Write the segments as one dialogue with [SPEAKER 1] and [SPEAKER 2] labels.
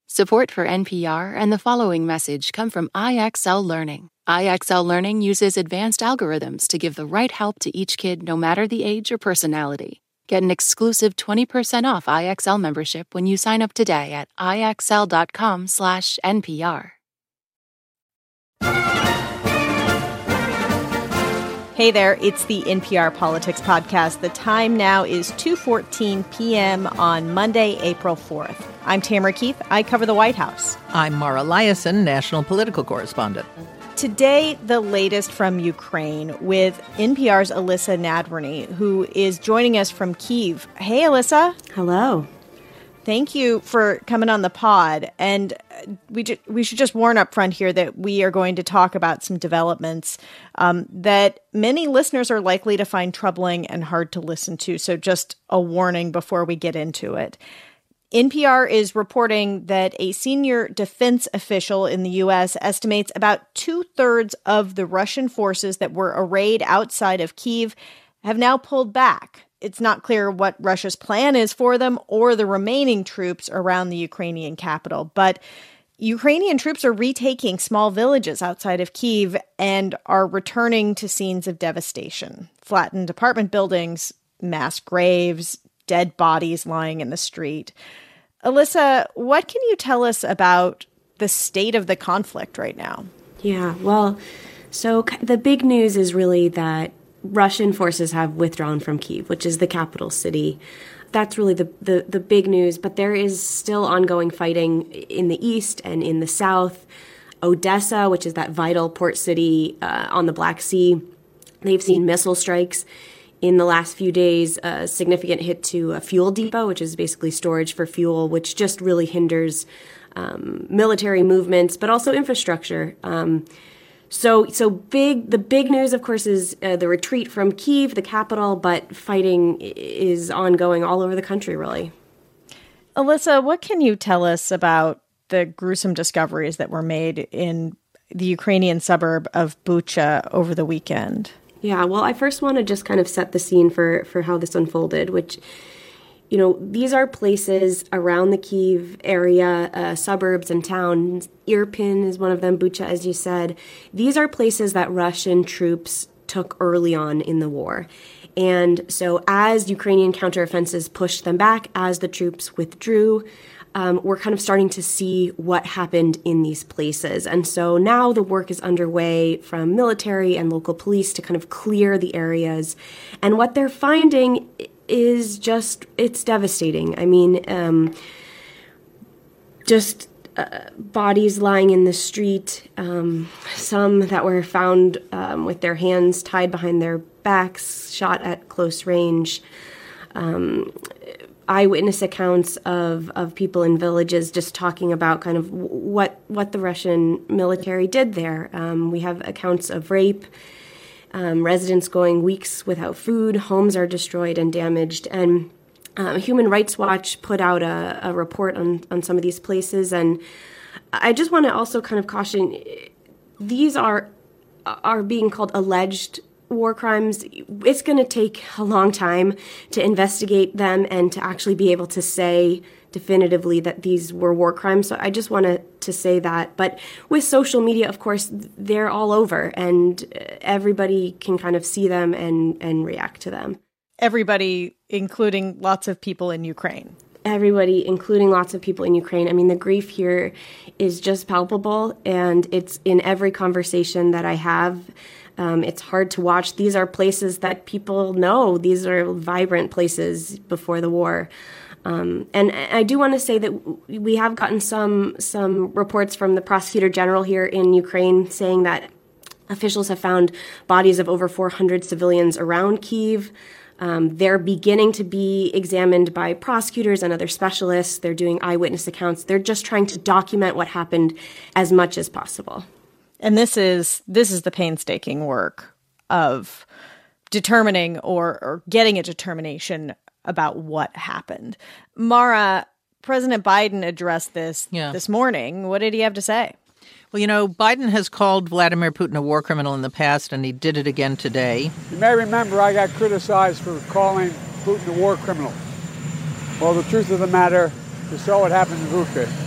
[SPEAKER 1] Support for NPR and the following message come from IXL Learning. IXL Learning uses advanced algorithms to give the right help to each kid no matter the age or personality. Get an exclusive 20% off IXL membership when you sign up today at IXL.com/NPR.
[SPEAKER 2] Hey there, it's the NPR Politics Podcast. The time now is 2:14 p.m. on Monday, April 4th. I'm Tamara Keith. I cover the White House.
[SPEAKER 3] I'm Mara Liasson, national political correspondent.
[SPEAKER 2] Today, the latest from Ukraine with NPR's Alyssa Nadworny, who is joining us from Kyiv. Hey, Alyssa.
[SPEAKER 4] Hello.
[SPEAKER 2] Thank you for coming on the pod. And we should just warn up front here that we are going to talk about some developments that many listeners are likely to find troubling and hard to listen to. So just a warning before we get into it. NPR is reporting that a senior defense official in the U.S. estimates about 2/3 of the Russian forces that were arrayed outside of Kyiv have now pulled back. It's not clear what Russia's plan is for them or the remaining troops around the Ukrainian capital. But Ukrainian troops are retaking small villages outside of Kyiv and are returning to scenes of devastation. Flattened apartment buildings, mass graves, dead bodies lying in the street. Alyssa, what can you tell us about the state of the conflict right now?
[SPEAKER 4] Yeah, well, so the big news is really that Russian forces have withdrawn from Kyiv, which is the capital city. That's really the big news, but there is still ongoing fighting in the east and in the south. Odessa, which is that vital port city on the Black Sea, they've seen missile strikes in the last few days, a significant hit to a fuel depot, which is basically storage for fuel, which just really hinders military movements, but also infrastructure. The big news, of course, is the retreat from Kyiv, the capital, but fighting is ongoing all over the country, really.
[SPEAKER 2] Alyssa, what can you tell us about the gruesome discoveries that were made in the Ukrainian suburb of Bucha over the weekend?
[SPEAKER 4] Yeah, well, I first want to just kind of set the scene for how this unfolded, which, you know, these are places around the Kyiv area, suburbs and towns. Irpin is one of them, Bucha, as you said. These are places that Russian troops took early on in the war. And so as Ukrainian counteroffensives pushed them back, as the troops withdrew, we're kind of starting to see what happened in these places. And so now the work is underway from military and local police to kind of clear the areas. And what they're finding is just, it's devastating. I mean, bodies lying in the street, some that were found with their hands tied behind their backs, shot at close range. Eyewitness accounts of people in villages just talking about kind of what the Russian military did there. We have accounts of rape, residents going weeks without food, homes are destroyed and damaged. And Human Rights Watch put out a report on some of these places. And I just want to also kind of caution, these are being called alleged war crimes. It's going to take a long time to investigate them and to actually be able to say definitively that these were war crimes. So I just wanted to say that. But with social media, of course, they're all over and everybody can kind of see them and react to them.
[SPEAKER 2] Everybody, including lots of people in Ukraine.
[SPEAKER 4] Everybody, including lots of people in Ukraine. I mean, the grief here is just palpable, and it's in every conversation that I have. It's hard to watch. These are places that people know. These are vibrant places before the war. And I do want to say that we have gotten some reports from the prosecutor general here in Ukraine saying that officials have found bodies of over 400 civilians around Kyiv. They're beginning to be examined by prosecutors and other specialists. They're doing eyewitness accounts. They're just trying to document what happened as much as possible.
[SPEAKER 2] And this is the painstaking work of determining or getting a determination about what happened. Mara, President Biden addressed this morning. What did he have to say?
[SPEAKER 3] Well, you know, Biden has called Vladimir Putin a war criminal in the past, and he did it again today.
[SPEAKER 5] You may remember I got criticized for calling Putin a war criminal. Well, the truth of the matter is so what happened in Bucha.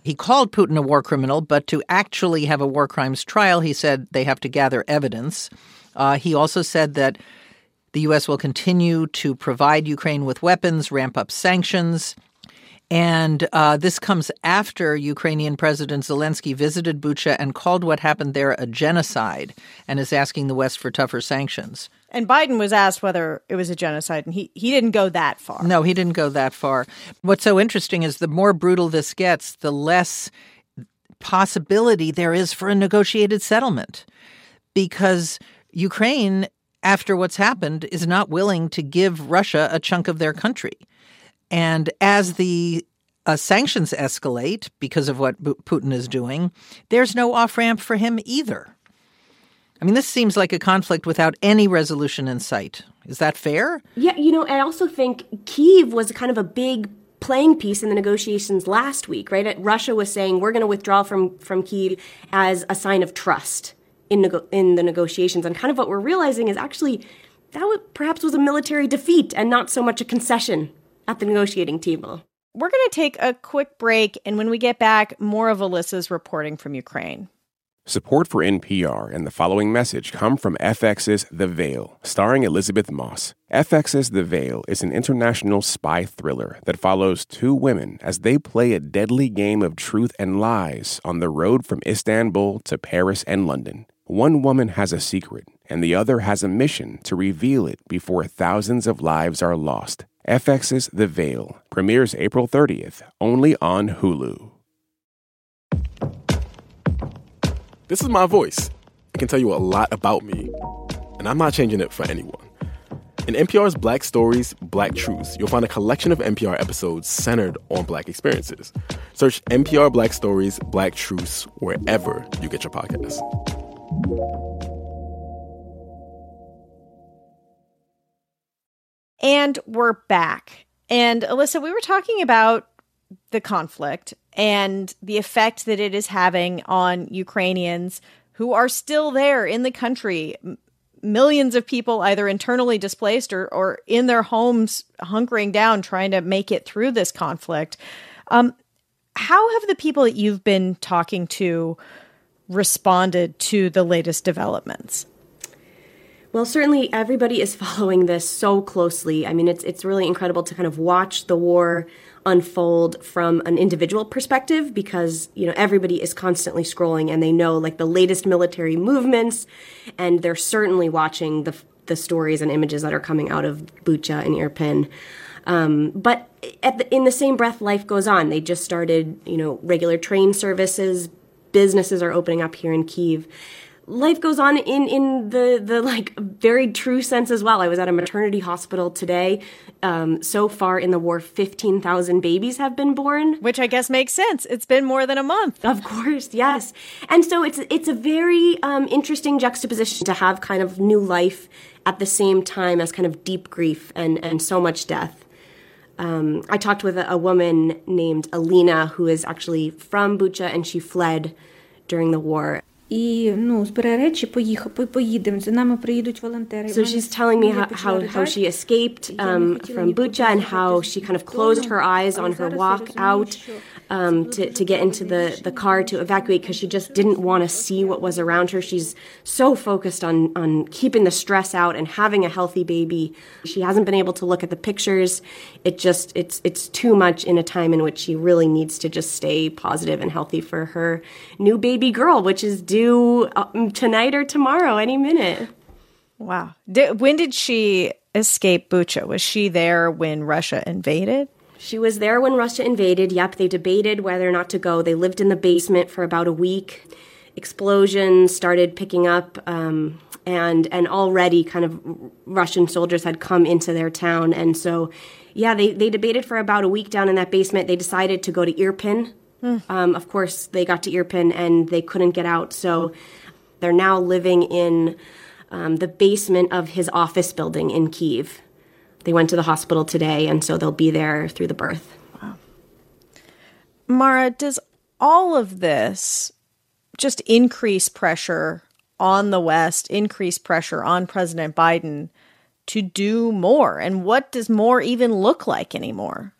[SPEAKER 3] He called Putin a war criminal, but to actually have a war crimes trial, he said they have to gather evidence. He also said that the U.S. will continue to provide Ukraine with weapons, ramp up sanctions. And this comes after Ukrainian President Zelensky visited Bucha and called what happened there a genocide and is asking the West for tougher sanctions.
[SPEAKER 2] And Biden was asked whether it was a genocide, and he didn't go that far.
[SPEAKER 3] No, he didn't go that far. What's so interesting is the more brutal this gets, the less possibility there is for a negotiated settlement. Because Ukraine, after what's happened, is not willing to give Russia a chunk of their country. And as the sanctions escalate because of what Putin is doing, there's no off-ramp for him either. I mean, this seems like a conflict without any resolution in sight. Is that fair?
[SPEAKER 4] Yeah, I also think Kyiv was kind of a big playing piece in the negotiations last week, right? Russia was saying we're going to withdraw from Kyiv as a sign of trust in the negotiations. And kind of what we're realizing is actually that perhaps was a military defeat and not so much a concession at the negotiating table.
[SPEAKER 2] We're going to take a quick break, and when we get back, more of Alyssa's reporting from Ukraine.
[SPEAKER 6] Support for NPR and the following message come from FX's The Veil, starring Elizabeth Moss. FX's The Veil is an international spy thriller that follows two women as they play a deadly game of truth and lies on the road from Istanbul to Paris and London. One woman has a secret, and the other has a mission to reveal it before thousands of lives are lost. FX's The Veil premieres April 30th, only on Hulu.
[SPEAKER 7] This is my voice. It can tell you a lot about me, and I'm not changing it for anyone. In NPR's Black Stories, Black Truths, you'll find a collection of NPR episodes centered on Black experiences. Search NPR Black Stories, Black Truths wherever you get your podcasts.
[SPEAKER 2] And we're back. And Alyssa, we were talking about the conflict and the effect that it is having on Ukrainians who are still there in the country. Millions of people either internally displaced or in their homes hunkering down, trying to make it through this conflict. How have the people that you've been talking to responded to the latest developments?
[SPEAKER 4] Well, certainly everybody is following this so closely. I mean, it's really incredible to kind of watch the war unfold from an individual perspective because, everybody is constantly scrolling and they know like the latest military movements, and they're certainly watching the stories and images that are coming out of Bucha and Irpin. But in the same breath, life goes on. They just started, regular train services. Businesses are opening up here in Kyiv. Life goes on in the like very true sense as well. I was at a maternity hospital today. So far in the war, 15,000 babies have been born.
[SPEAKER 2] Which I guess makes sense. It's been more than a month.
[SPEAKER 4] Of course, yes. And so it's a very interesting juxtaposition to have kind of new life at the same time as kind of deep grief and so much death. I talked with a woman named Alina who is actually from Bucha, and she fled during the war.
[SPEAKER 8] So
[SPEAKER 4] she's telling me how she escaped from Bucha and how she kind of closed her eyes on her walk out to get into the car to evacuate because she just didn't want to see what was around her. She's so focused on keeping the stress out and having a healthy baby. She hasn't been able to look at the pictures. It's too much in a time in which she really needs to just stay positive and healthy for her new baby girl, which is due tonight or tomorrow, any minute.
[SPEAKER 2] Wow. When did she escape Bucha? Was she there when Russia invaded?
[SPEAKER 4] She was there when Russia invaded. Yep, they debated whether or not to go. They lived in the basement for about a week. Explosions started picking up, and already kind of Russian soldiers had come into their town. And so, yeah, they debated for about a week down in that basement. They decided to go to Irpin. Of course, they got to Irpin and they couldn't get out. So they're now living in the basement of his office building in Kyiv. They went to the hospital today, and so they'll be there through the birth.
[SPEAKER 2] Wow. Mara, does all of this just increase pressure on the West, increase pressure on President Biden to do more? And what does more even look like anymore?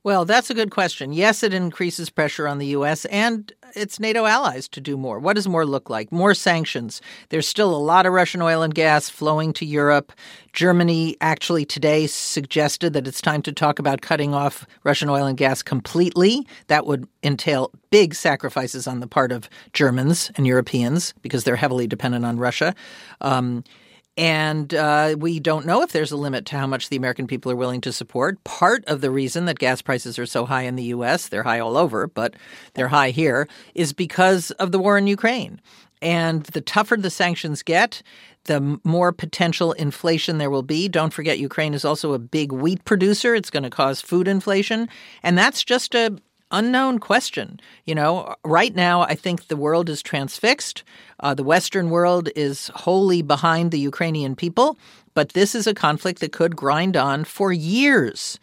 [SPEAKER 3] Well, that's a good question. Yes, it increases pressure on the U.S. and its NATO allies to do more. What does more look like? More sanctions. There's still a lot of Russian oil and gas flowing to Europe. Germany actually today suggested that it's time to talk about cutting off Russian oil and gas completely. That would entail big sacrifices on the part of Germans and Europeans because they're heavily dependent on Russia. And we don't know if there's a limit to how much the American people are willing to support. Part of the reason that gas prices are so high in the U.S., they're high all over, but they're high here, is because of the war in Ukraine. And the tougher the sanctions get, the more potential inflation there will be. Don't forget, Ukraine is also a big wheat producer. It's going to cause food inflation. And that's just a unknown question. You know, right now, I think the world is transfixed. The Western world is wholly behind the Ukrainian people. But this is a conflict that could grind on for years.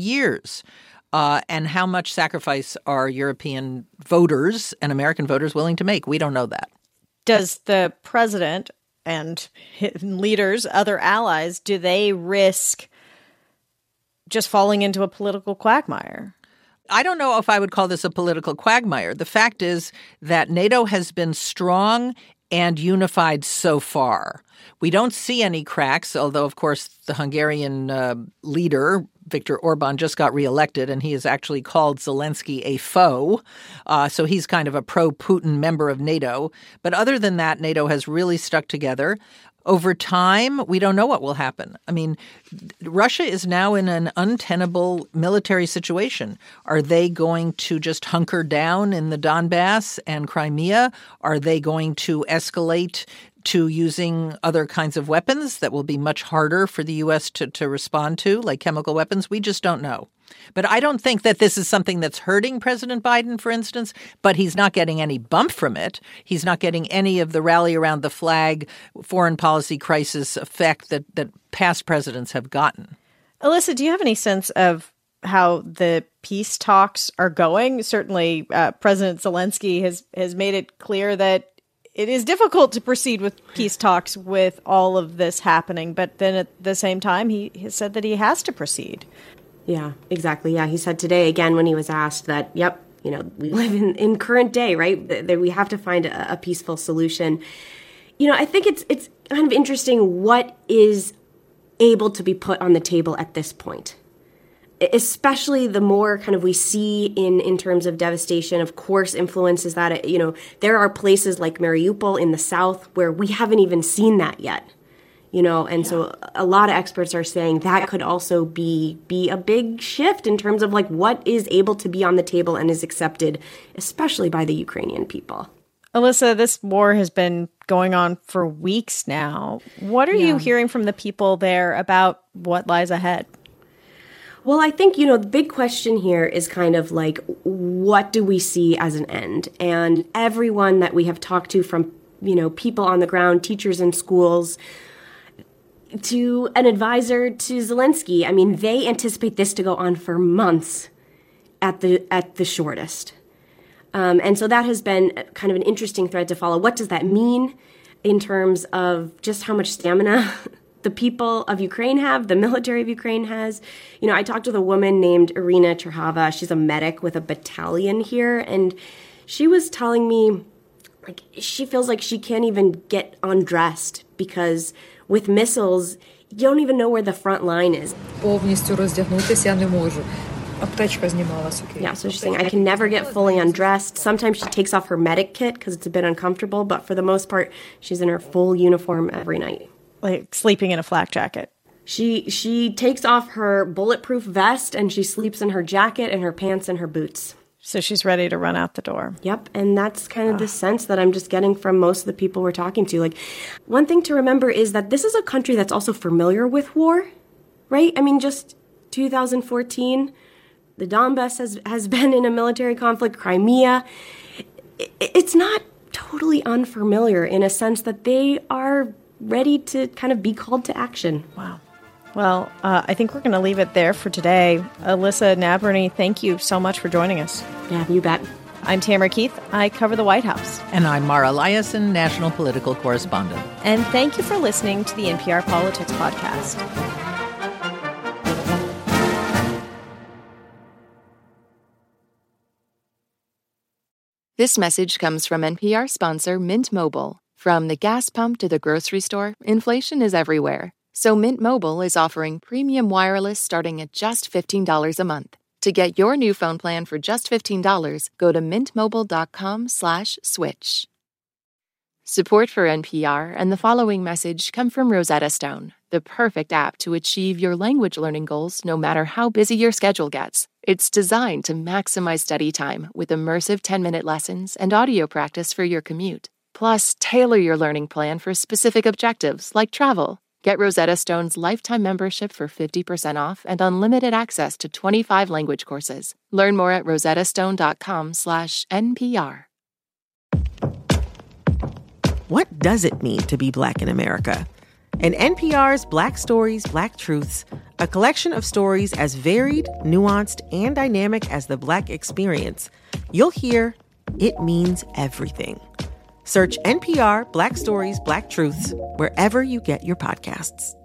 [SPEAKER 3] And how much sacrifice are European voters and American voters willing to make? We don't know that.
[SPEAKER 2] Does the president and leaders, other allies, do they risk just falling into a political quagmire?
[SPEAKER 3] I don't know if I would call this a political quagmire. The fact is that NATO has been strong and unified so far. We don't see any cracks, although, of course, the Hungarian leader, Viktor Orban, just got reelected, and he has actually called Zelensky a foe. So he's kind of a pro-Putin member of NATO. But other than that, NATO has really stuck together. Over time, we don't know what will happen. I mean, Russia is now in an untenable military situation. Are they going to just hunker down in the Donbass and Crimea? Are they going to escalate to using other kinds of weapons that will be much harder for the U.S. to respond to, like chemical weapons? We just don't know. But I don't think that this is something that's hurting President Biden, for instance, but he's not getting any bump from it. He's not getting any of the rally around the flag foreign policy crisis effect that past presidents have gotten.
[SPEAKER 2] Alyssa, do you have any sense of how the peace talks are going? Certainly, President Zelensky has made it clear that it is difficult to proceed with peace talks with all of this happening. But then at the same time, he has said that he has to proceed.
[SPEAKER 4] Yeah, exactly. Yeah, he said today, again, when he was asked that, yep, you know, we live in current day, right? That we have to find a peaceful solution. You know, I think it's kind of interesting what is able to be put on the table at this point. Especially the more kind of we see in terms of devastation, of course, influences that, you know, there are places like Mariupol in the south where we haven't even seen that yet. You know, and so a lot of experts are saying that could also be a big shift in terms of like what is able to be on the table and is accepted, especially by the Ukrainian people.
[SPEAKER 2] Alyssa, this war has been going on for weeks now. What are you hearing from the people there about what lies ahead?
[SPEAKER 4] Well, I think, you know, the big question here is kind of like, what do we see as an end? And everyone that we have talked to, from, you know, people on the ground, teachers in schools, to an advisor to Zelensky, I mean, they anticipate this to go on for months at the shortest. And so that has been kind of an interesting thread to follow. What does that mean in terms of just how much stamina the people of Ukraine have, the military of Ukraine has? You know, I talked with a woman named Irina Cherhava. She's a medic with a battalion here, and she was telling me, like, she feels like she can't even get undressed because with missiles, you don't even know where the front line is. Yeah, so she's saying, I can never get fully undressed. Sometimes she takes off her medic kit because it's a bit uncomfortable, but for the most part, she's in her full uniform every night.
[SPEAKER 2] Like sleeping in a flak jacket.
[SPEAKER 4] She takes off her bulletproof vest and she sleeps in her jacket and her pants and her boots.
[SPEAKER 2] So she's ready to run out the door.
[SPEAKER 4] Yep, and that's kind of the sense that I'm just getting from most of the people we're talking to. Like, one thing to remember is that this is a country that's also familiar with war, right? I mean, just 2014, the Donbass has been in a military conflict, Crimea. It's not totally unfamiliar in a sense that they are ready to kind of be called to action.
[SPEAKER 2] Wow. Well, I think we're going to leave it there for today. Alyssa Navarney, thank you so much for joining us.
[SPEAKER 4] Yeah, you bet.
[SPEAKER 2] I'm Tamara Keith. I cover the White House.
[SPEAKER 3] And I'm Mara Liasson, national political correspondent.
[SPEAKER 2] And thank you for listening to the NPR Politics Podcast.
[SPEAKER 1] This message comes from NPR sponsor Mint Mobile. From the gas pump to the grocery store, inflation is everywhere. So Mint Mobile is offering premium wireless starting at just $15 a month. To get your new phone plan for just $15, go to mintmobile.com/switch. Support for NPR and the following message come from Rosetta Stone, the perfect app to achieve your language learning goals no matter how busy your schedule gets. It's designed to maximize study time with immersive 10-minute lessons and audio practice for your commute. Plus, tailor your learning plan for specific objectives like travel. Get Rosetta Stone's lifetime membership for 50% off and unlimited access to 25 language courses. Learn more at rosettastone.com/NPR.
[SPEAKER 8] What does it mean to be Black in America? In NPR's Black Stories, Black Truths, a collection of stories as varied, nuanced, and dynamic as the Black experience, you'll hear it means everything. Search NPR Black Stories, Black Truths wherever you get your podcasts.